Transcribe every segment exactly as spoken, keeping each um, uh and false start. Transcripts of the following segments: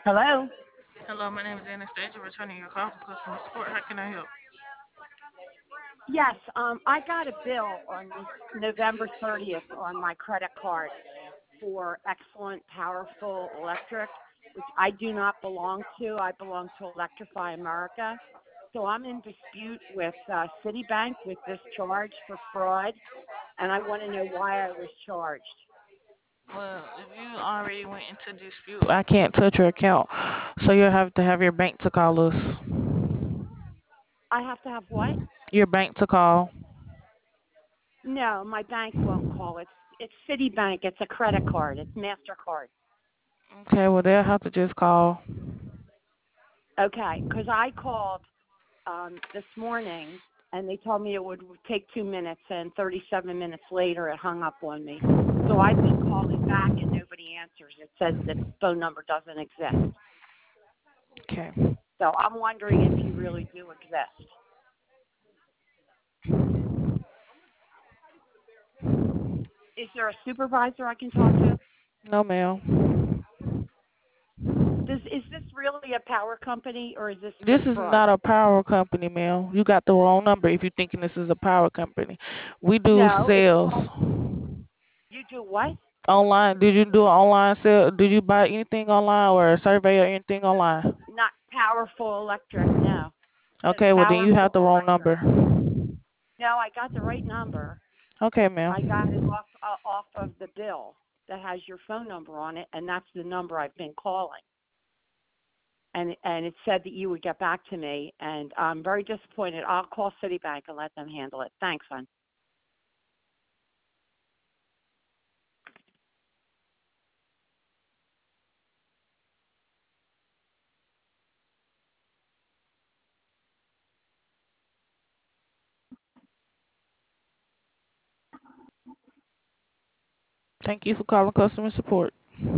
Hello? Hello, my name is Anastasia, returning your call from customer support. How can I help? Yes, um, I got a bill on this November thirtieth on my credit card for Excellent Powerful Electric, which I do not belong to. I belong to Electrify America. So I'm in dispute with uh, Citibank with this charge for fraud, and I want to know why I was charged. Well, if you already went into dispute, I can't touch your account, so you'll have to have your bank to call us. I have to have what? Your bank to call. No, my bank won't call. It's it's Citibank. It's a credit card. It's Mastercard. Okay, well they'll have to just call. Okay, because I called um, this morning, and they told me it would take two minutes, and thirty-seven minutes later, it hung up on me. So I've been calling back, and nobody answers. It says the phone number doesn't exist. Okay. So I'm wondering if you really do exist. Is there a supervisor I can talk to? No, ma'am. Does, is this really a power company, or is this just This is fraud? not a power company, ma'am. You got the wrong number if you're thinking this is a power company. We do No, it's called, sales you do what? online. Did you do an online sale? Did you buy anything online or a survey or anything online? Not Powerful Electric, no. It says Okay, well then you have Powerful the wrong Electric. number. No, I got the right number. Okay, I got it ma'am. off uh, off of the bill that has your phone number on it, and that's the number I've been calling. And and it said that you would get back to me, and I'm very disappointed. I'll call Citibank and let them handle it. Thanks, hon. Thank you for calling customer support.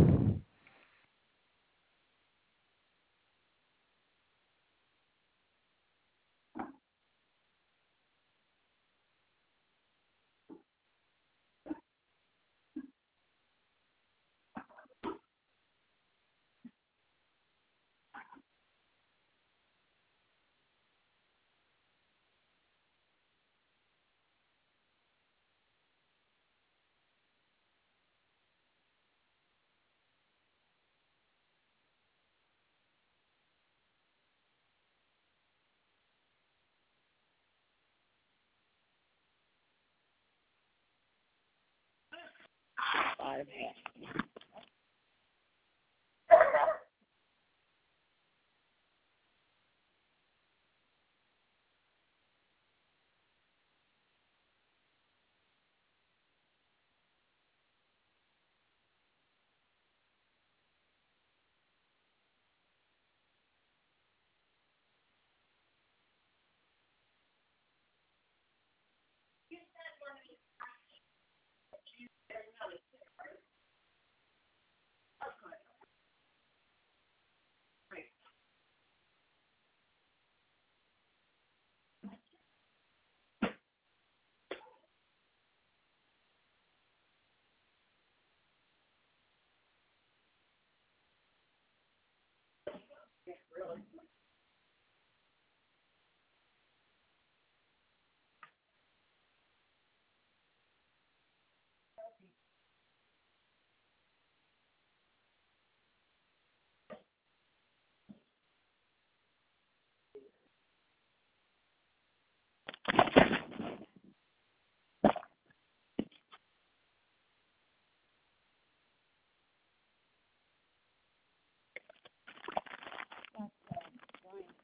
Five.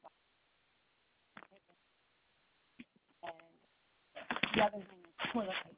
The other thing is toilet paper.